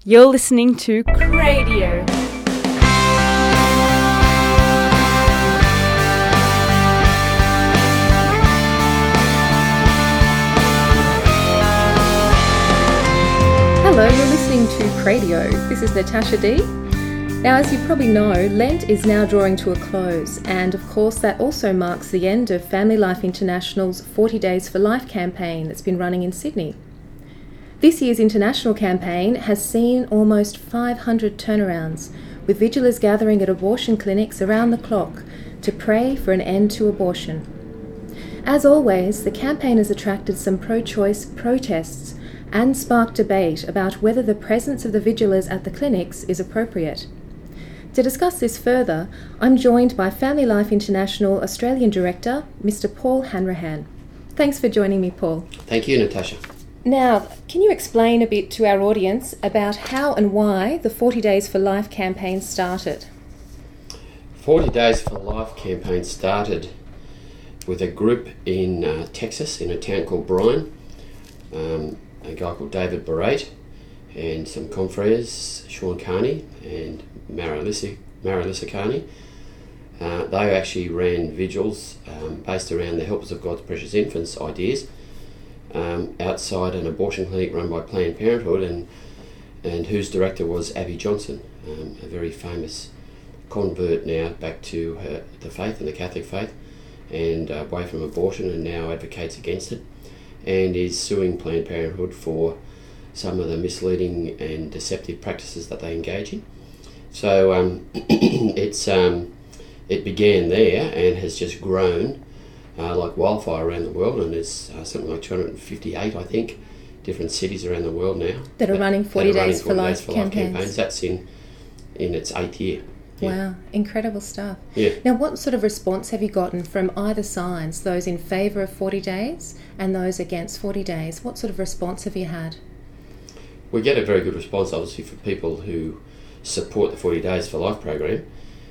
You're listening to Cradio. Hello, you're listening to Cradio. This is Natasha D. Now, as you probably know, Lent is now drawing to a close, and of course that also marks the end of Family Life International's 40 Days for Life campaign that's been running in Sydney. This year's international campaign has seen almost 500 turnarounds, with vigilers gathering at abortion clinics around the clock to pray for an end to abortion. As always, the campaign has attracted some pro-choice protests and sparked debate about whether the presence of the vigilers at the clinics is appropriate. To discuss this further, I'm joined by Family Life International Australian Director, Mr. Paul Hanrahan. Thanks for joining me, Paul. Thank you, Natasha. Now, can you explain a bit to our audience about how and why the 40 Days for Life campaign started? 40 Days for Life campaign started with a group in Texas, in a town called Bryan, a guy called David Barrett, and some confreres, Sean Carney and Marilisa Carney. They actually ran vigils based around the Helpers of God's Precious Infants ideas outside an abortion clinic run by Planned Parenthood, and whose director was Abby Johnson, a very famous convert now back to the faith and the Catholic faith, and away from abortion, and now advocates against it, and is suing Planned Parenthood for some of the misleading and deceptive practices that they engage in. So it began there and has just grown like wildfire around the world, and there's something like 258, I think, different cities around the world now that are running 40 Days for Life campaigns. That's in its 8th year. Yeah. Wow, incredible stuff. Yeah. Now, what sort of response have you gotten from either sides, those in favour of 40 days and those against 40 days? What sort of response have you had? We get a very good response, obviously, for people who support the 40 Days for Life program.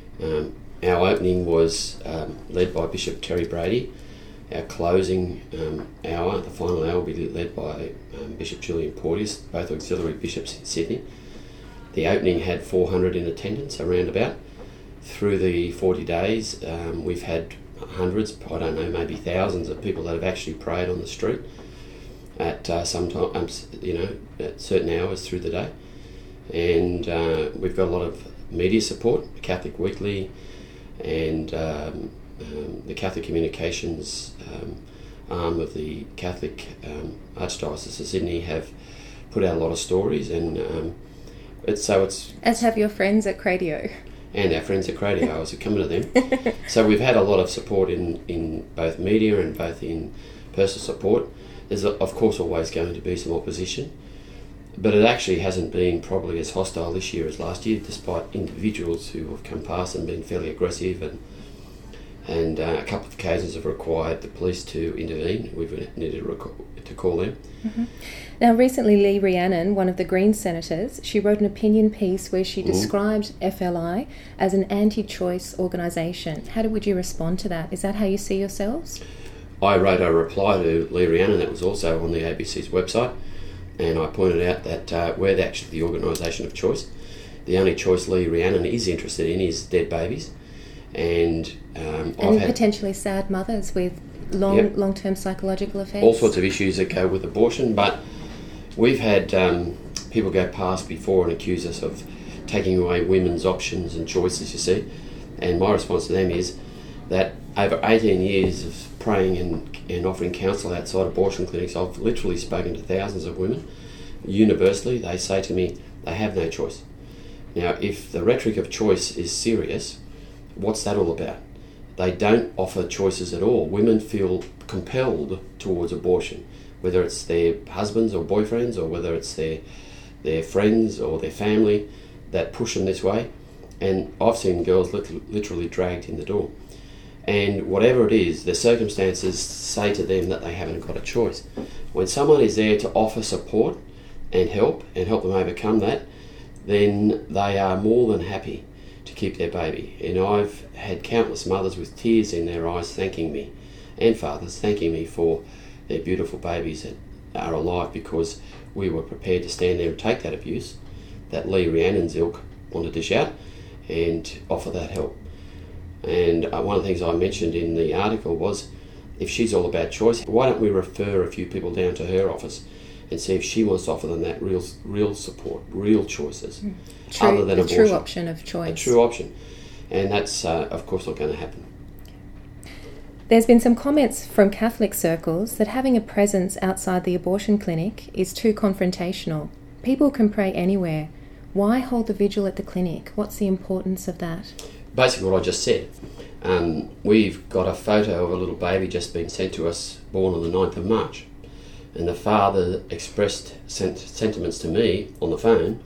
Our opening was led by Bishop Terry Brady. Our closing hour, the final hour, will be led by Bishop Julian Porteous, both auxiliary bishops in Sydney. The opening had 400 in attendance, around about. Through the 40 days, we've had hundreds, I don't know, maybe thousands of people that have actually prayed on the street at sometimes, at certain hours through the day. And we've got a lot of media support, Catholic Weekly, and the Catholic Communications arm of the Catholic Archdiocese of Sydney have put out a lot of stories, and it's as have your friends at Cradio. And our friends at Cradio, I was coming to them. So we've had a lot of support in both media and both in personal support. There's of course always going to be some opposition, but it actually hasn't been probably as hostile this year as last year, despite individuals who have come past and been fairly aggressive, and a couple of occasions have required the police to intervene. We've needed to call them. Mm-hmm. Now, recently Lee Rhiannon, one of the Greens senators, she wrote an opinion piece where she described FLI as an anti-choice organisation. How would you respond to that? Is that how you see yourselves? I wrote a reply to Lee Rhiannon that was also on the ABC's website, and I pointed out that we're actually the organisation of choice. The only choice Lee Rhiannon is interested in is dead babies, and potentially sad mothers with long-term psychological effects. All sorts of issues that go with abortion, but we've had people go past before and accuse us of taking away women's options and choices, you see, and my response to them is that over 18 years of praying and offering counsel outside abortion clinics, I've literally spoken to thousands of women. Universally, they say to me they have no choice. Now, if the rhetoric of choice is serious, what's that all about? They don't offer choices at all. Women feel compelled towards abortion, whether it's their husbands or boyfriends, or whether it's their friends or their family that push them this way. And I've seen girls literally dragged in the door. And whatever it is, the circumstances say to them that they haven't got a choice. When someone is there to offer support and help them overcome that, then they are more than happy to keep their baby. And I've had countless mothers with tears in their eyes thanking me, and fathers thanking me for their beautiful babies that are alive, because we were prepared to stand there and take that abuse that Lee Rhiannon's ilk want to dish out and offer that help. And one of the things I mentioned in the article was, if she's all about choice, why don't we refer a few people down to her office and see if she wants to offer them that real support, real choices, other than abortion. A true option of choice. A true option. And that's, of course, not going to happen. There's been some comments from Catholic circles that having a presence outside the abortion clinic is too confrontational. People can pray anywhere. Why hold the vigil at the clinic? What's the importance of that? Basically what I just said. We've got a photo of a little baby just been sent to us, born on the 9th of March. And the father expressed sentiments to me on the phone.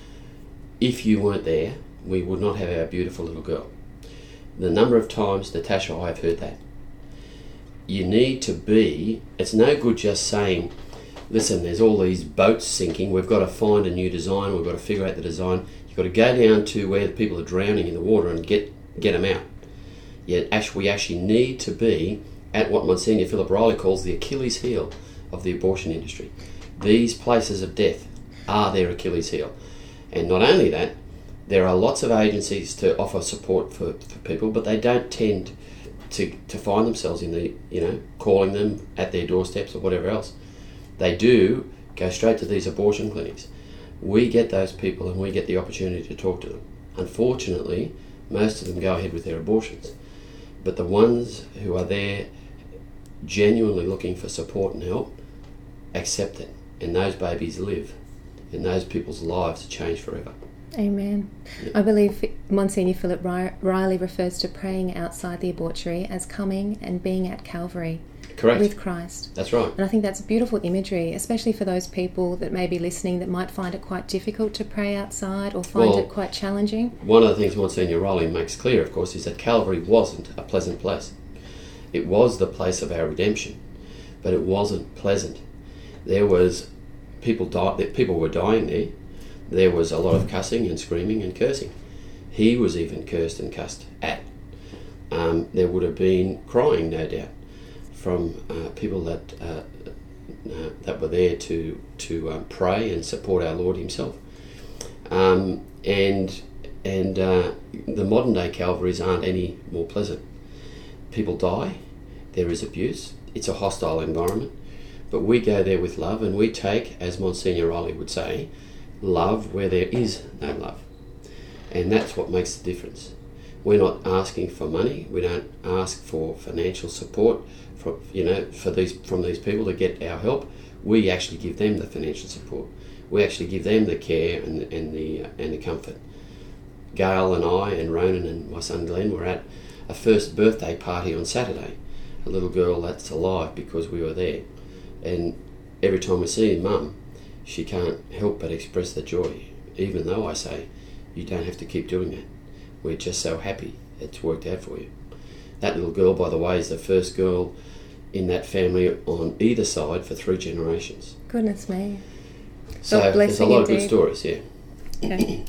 If you weren't there, we would not have our beautiful little girl. The number of times, Natasha, I've heard that. You need to be, it's no good just saying, listen, there's all these boats sinking, we've got to find a new design, we've got to figure out the design. You've got to go down to where the people are drowning in the water and get them out. Yet we actually need to be at what Monsignor Philip Riley calls the Achilles heel of the abortion industry. These places of death are their Achilles heel. And not only that, there are lots of agencies to offer support for people, but they don't tend to find themselves in the, calling them at their doorsteps or whatever else. They do go straight to these abortion clinics. We get those people and we get the opportunity to talk to them. Unfortunately, most of them go ahead with their abortions. But the ones who are there genuinely looking for support and help accept it. And those babies live. And those people's lives are changed forever. Amen. Yeah. I believe Monsignor Philip Riley refers to praying outside the abortory as coming and being at Calvary. Correct. With Christ. That's right. And I think that's beautiful imagery, especially for those people that may be listening that might find it quite difficult to pray outside or find it quite challenging. One of the things Monsignor Riley makes clear, of course, is that Calvary wasn't a pleasant place. It was the place of our redemption, but it wasn't pleasant. There was people were dying there. There was a lot of cussing and screaming and cursing. He was even cursed and cussed at. There would have been crying, no doubt, from people that were there to pray and support our Lord Himself. And the modern day Calvaries aren't any more pleasant. People die. There is abuse. It's a hostile environment. But we go there with love, and we take, as Monsignor Riley would say, love where there is no love. And that's what makes the difference. We're not asking for money. We don't ask for financial support from these people to get our help. We actually give them the financial support. We actually give them the care and the comfort. Gail and I and Ronan and my son Glenn were at a first birthday party on Saturday. A little girl that's alive because we were there. And every time we see Mum, she can't help but express the joy, even though I say, you don't have to keep doing that. We're just so happy it's worked out for you. That little girl, by the way, is the first girl in that family on either side for 3 generations. Goodness me. So there's a lot of good stories, yeah. Okay.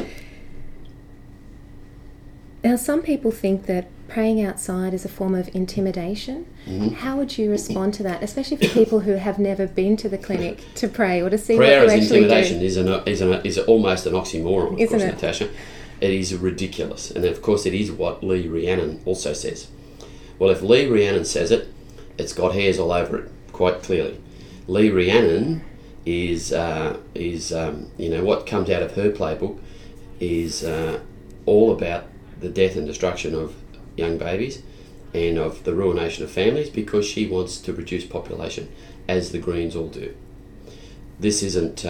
Now, some people think that praying outside is a form of intimidation. Mm-hmm. How would you respond to that, especially for people who have never been to the clinic to pray or to see prayer what you actually do? Prayer as intimidation is almost an oxymoron, of course, Natasha. It is ridiculous. And of course it is what Lee Rhiannon also says. Well, if Lee Rhiannon says it, it's got hairs all over it, quite clearly. Lee Rhiannon is what comes out of her playbook is all about the death and destruction of young babies and of the ruination of families, because she wants to reduce population, as the Greens all do. This it's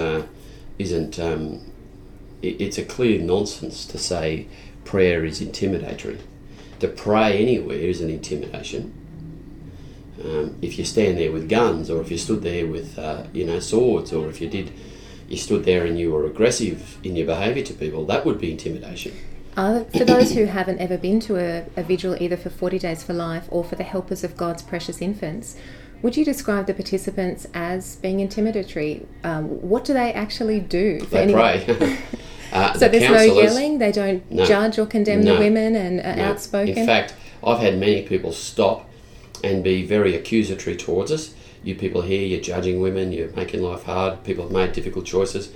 a clear nonsense to say prayer is intimidatory. To pray anywhere is an intimidation. If you stand there with guns, or if you stood there with swords, or if you stood there and you were aggressive in your behaviour to people, that would be intimidation. For those who haven't ever been to a vigil, either for 40 Days for Life or for the Helpers of God's Precious Infants, would you describe the participants as being intimidatory? What do they actually do? They pray. So there's no yelling? They don't judge or condemn the women and are outspoken? In fact, I've had many people stop and be very accusatory towards us. You people here, you're judging women, you're making life hard, people have made difficult choices.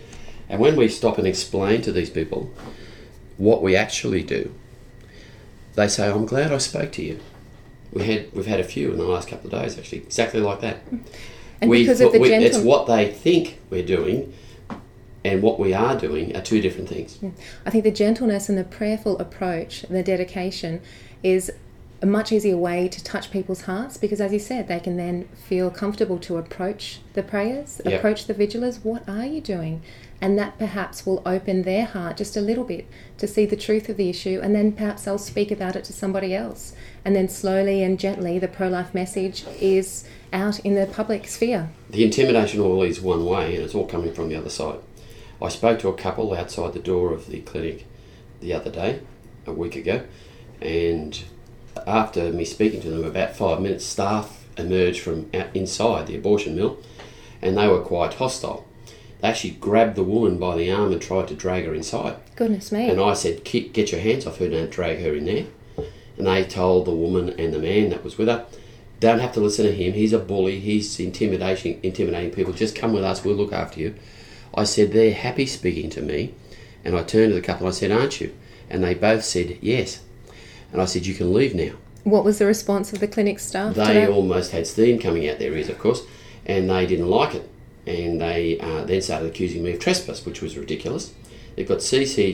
And when we stop and explain to these people what we actually do, they say, I'm glad I spoke to you. We've had a few in the last couple of days, actually, exactly like that. And because of the it's what they think we're doing and what we are doing are two different things. I think the gentleness and the prayerful approach and the dedication is a much easier way to touch people's hearts, because, as you said, they can then feel comfortable to approach the prayers, Yep. approach the vigilers. What are you doing? And that perhaps will open their heart just a little bit to see the truth of the issue, and then perhaps they'll speak about it to somebody else. And then slowly and gently the pro-life message is out in the public sphere. The intimidation all is one way, and it's all coming from the other side. I spoke to a couple outside the door of the clinic the other day, a week ago, and after me speaking to them about 5 minutes, staff emerged from inside the abortion mill, and they were quite hostile. They actually grabbed the woman by the arm and tried to drag her inside. Goodness me. And I said, get your hands off her, don't drag her in there. And they told the woman and the man that was with her, don't have to listen to him, he's a bully, he's intimidating people, just come with us, we'll look after you. I said, they're happy speaking to me. And I turned to the couple and I said, aren't you? And they both said, yes. And I said, you can leave now. What was the response of the clinic staff? They almost had steam coming out their ears, of course, and they didn't like it. And they then started accusing me of trespass, which was ridiculous. They've got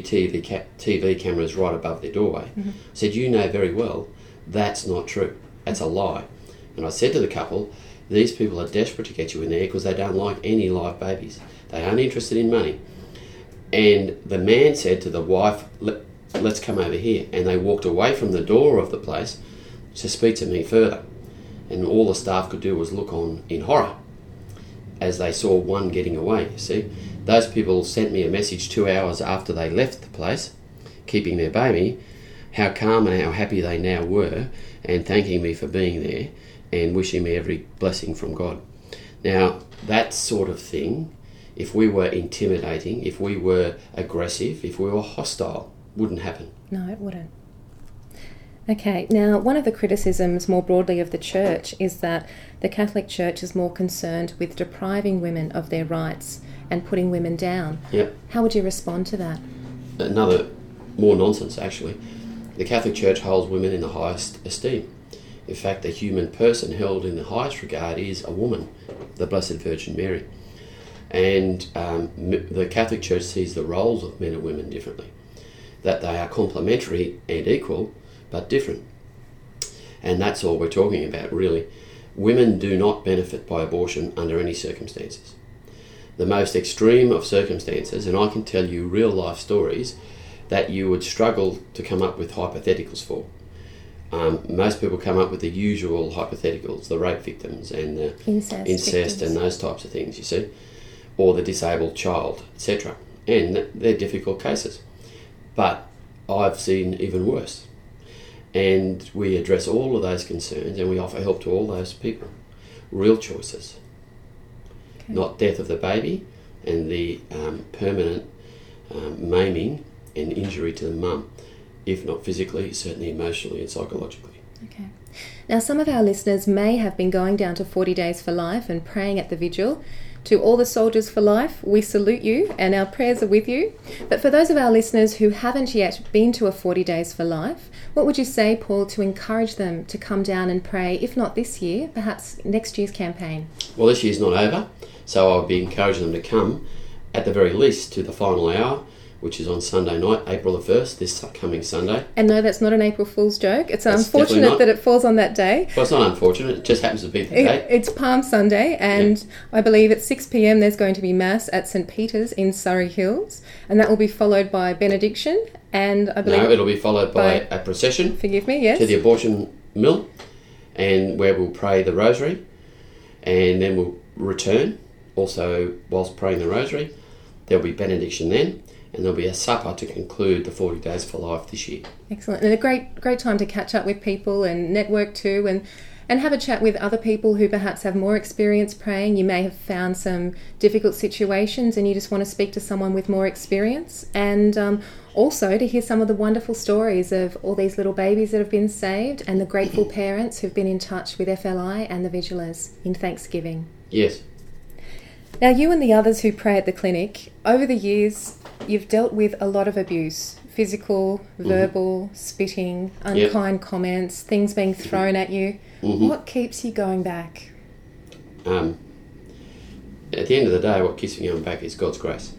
CCTV cameras right above their doorway. I said, you know very well that's not true. That's a lie. And I said to the couple, these people are desperate to get you in there because they don't like any live babies. They aren't interested in money. And the man said to the wife, let's come over here. And they walked away from the door of the place to speak to me further. And all the staff could do was look on in horror as they saw one getting away, you see. Those people sent me a message 2 hours after they left the place, keeping their baby, how calm and how happy they now were, and thanking me for being there and wishing me every blessing from God. Now, that sort of thing, if we were intimidating, if we were aggressive, if we were hostile, wouldn't happen. No, it wouldn't. Okay, now one of the criticisms more broadly of the Church is that the Catholic Church is more concerned with depriving women of their rights and putting women down. Yep. How would you respond to that? Another more nonsense, actually. The Catholic Church holds women in the highest esteem. In fact, the human person held in the highest regard is a woman, the Blessed Virgin Mary. And the Catholic Church sees the roles of men and women differently, that they are complementary and equal, but different. And that's all we're talking about, really. Women do not benefit by abortion under any circumstances. The most extreme of circumstances, and I can tell you real life stories that you would struggle to come up with hypotheticals for. Most people come up with the usual hypotheticals, the rape victims and the incest and those types of things, you see, or the disabled child, etc. And they're difficult cases. But I've seen even worse. And we address all of those concerns and we offer help to all those people. Real choices. Okay. Not death of the baby and the permanent maiming and injury to the mum, if not physically, certainly emotionally and psychologically. Okay. Now, some of our listeners may have been going down to 40 Days for Life and praying at the vigil. To all the soldiers for life, we salute you and our prayers are with you. But for those of our listeners who haven't yet been to a 40 Days for Life, what would you say, Paul, to encourage them to come down and pray, if not this year, perhaps next year's campaign? Well, this year's not over, so I'll be encouraging them to come at the very least to the final hour, which is on Sunday night, April the 1st, this coming Sunday. And no, that's not an April Fool's joke. It's unfortunate that it falls on that day. Well, it's not unfortunate. It just happens to be the day. It's Palm Sunday, and I believe at 6 p.m. there's going to be Mass at St. Peter's in Surrey Hills, and that will be followed by benediction, and I believe... No, it'll be followed by a procession. Forgive me, yes. To the abortion mill, and where we'll pray the rosary, and then we'll return. Also, whilst praying the rosary, there'll be benediction then, and there'll be a supper to conclude the 40 Days for Life this year. Excellent. And a great time to catch up with people and network too, and have a chat with other people who perhaps have more experience praying. You may have found some difficult situations and you just want to speak to someone with more experience. And also to hear some of the wonderful stories of all these little babies that have been saved and the grateful parents who've been in touch with FLI and the Vigilers in Thanksgiving. Yes. Now, you and the others who pray at the clinic, over the years, you've dealt with a lot of abuse, physical, verbal, spitting, unkind comments, things being thrown at you. What keeps you going back? At the end of the day, what keeps me going back is God's grace.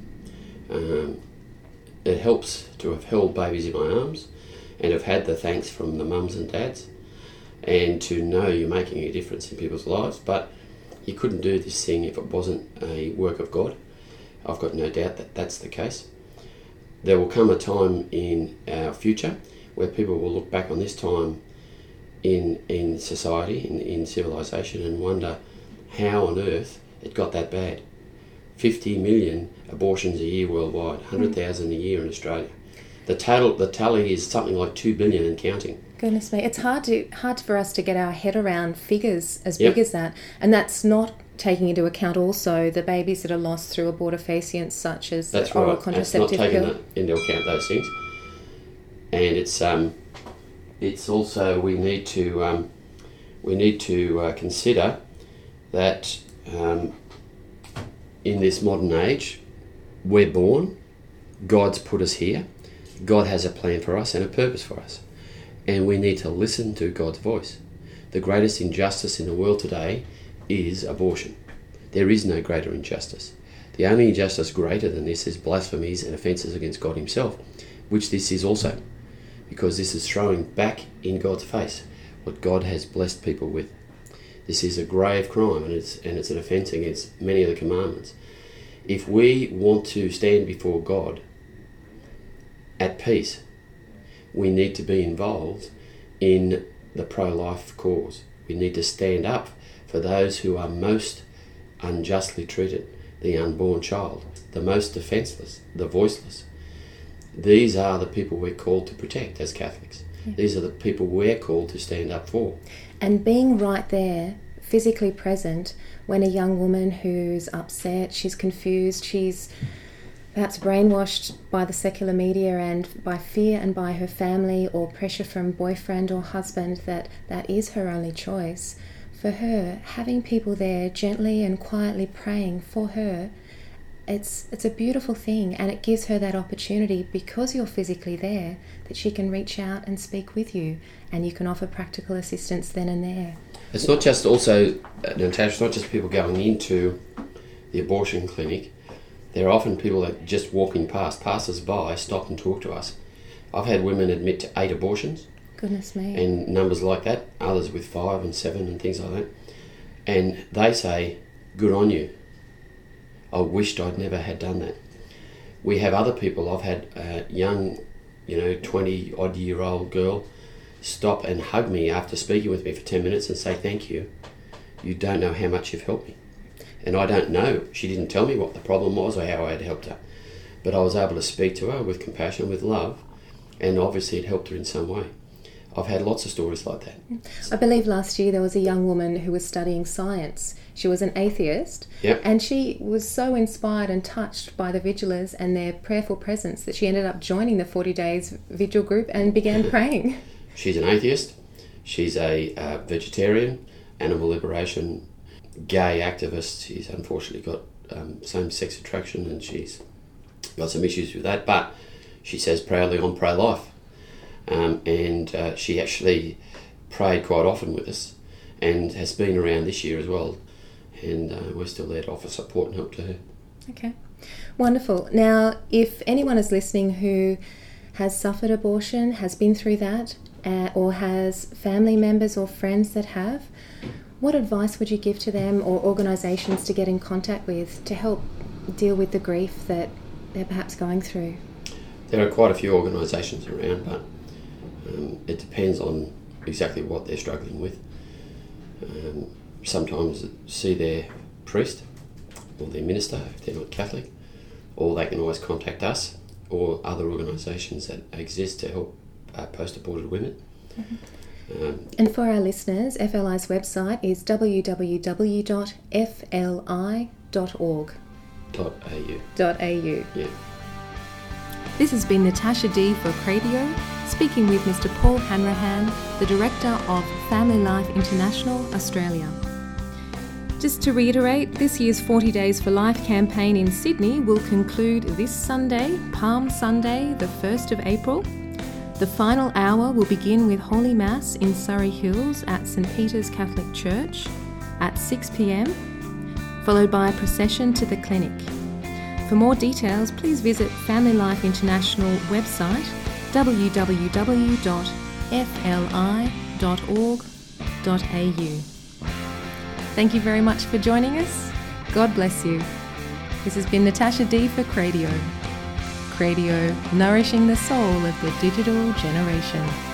It helps to have held babies in my arms and have had the thanks from the mums and dads, and to know you're making a difference in people's lives. But you couldn't do this thing if it wasn't a work of God. I've got no doubt that that's the case. There will come a time in our future where people will look back on this time in society, in civilization, and wonder how on earth it got that bad. 50 million abortions a year worldwide, 100,000 a year in Australia. The tally is something like 2 billion and counting. Goodness me, it's hard for us to get our head around figures as big as that, and that's not taking into account also the babies that are lost through abortifacients such as the oral contraceptive pill. That's not taking into account those things, and it's also we need to consider that in this modern age, we're born, God's put us here, God has a plan for us and a purpose for us. And we need to listen to God's voice. The greatest injustice in the world today is abortion. There is no greater injustice. The only injustice greater than this is blasphemies and offences against God himself, which this is also, because this is throwing back in God's face what God has blessed people with. This is a grave crime, and it's an offence against many of the commandments. If we want to stand before God at peace, we need to be involved in the pro-life cause. We need to stand up for those who are most unjustly treated, the unborn child, the most defenceless, the voiceless. These are the people we're called to protect as Catholics. These are the people we're called to stand up for. And being right there, physically present, when a young woman who's upset, she's confused, she's perhaps brainwashed by the secular media and by fear and by her family or pressure from boyfriend or husband that is her only choice. For her, having people there gently and quietly praying for her, it's a beautiful thing, and it gives her that opportunity, because you're physically there, that she can reach out and speak with you, and you can offer practical assistance then and there. It's not just also, Natasha, it's not just people going into the abortion clinic. There are often people that just walking past, passers-by, stop and talk to us. I've had women admit to 8 abortions. Goodness me. And numbers like that, others with 5 and 7 and things like that. And they say, good on you. I wished I'd never had done that. We have other people, I've had a young, 20-odd-year-old girl stop and hug me after speaking with me for 10 minutes and say, thank you. You don't know how much you've helped me. And I don't know. She didn't tell me what the problem was or how I had helped her. But I was able to speak to her with compassion, with love, and obviously it helped her in some way. I've had lots of stories like that. I believe last year there was a young woman who was studying science. She was an atheist, and she was so inspired and touched by the vigilers and their prayerful presence that she ended up joining the 40 Days Vigil group and began praying. She's an atheist. She's a vegetarian, animal liberation, gay activist. She's unfortunately got same-sex attraction, and she's got some issues with that, but she says proudly on pro-life. And she actually prayed quite often with us and has been around this year as well, and we're still there to offer support and help to her. Okay, wonderful. Now, if anyone is listening who has suffered abortion, has been through that, or has family members or friends that have, what advice would you give to them or organisations to get in contact with to help deal with the grief that they're perhaps going through? There are quite a few organisations around, but it depends on exactly what they're struggling with. Sometimes see their priest or their minister if they're not Catholic, or they can always contact us or other organisations that exist to help post-aborted women. Mm-hmm. And for our listeners, FLI's website is www.fli.org. .au. Yeah. This has been Natasha D for Cradio, speaking with Mr. Paul Hanrahan, the Director of Family Life International, Australia. Just to reiterate, this year's 40 Days for Life campaign in Sydney will conclude this Sunday, Palm Sunday, the 1st of April. The final hour will begin with Holy Mass in Surrey Hills at St Peter's Catholic Church at 6 p.m, followed by a procession to the clinic. For more details, please visit Family Life International website www.fli.org.au. Thank you very much for joining us. God bless you. This has been Natasha D for Cradio. Cradio, nourishing the soul of the digital generation.